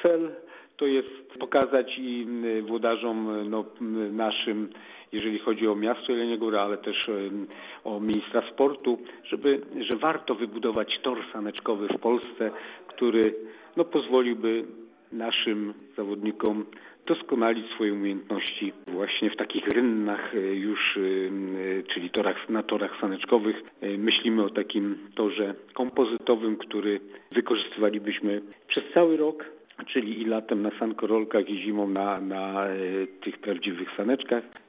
cel to jest pokazać i włodarzom naszym, jeżeli chodzi o miasto Jelenia Góra, ale też o ministra sportu, że warto wybudować tor saneczkowy w Polsce, który pozwoliłby naszym zawodnikom doskonalić swoje umiejętności właśnie w takich rynnach już, czyli na torach saneczkowych. Myślimy o takim torze kompozytowym, który wykorzystywalibyśmy przez cały rok, czyli i latem na sankorolkach i zimą na tych prawdziwych saneczkach.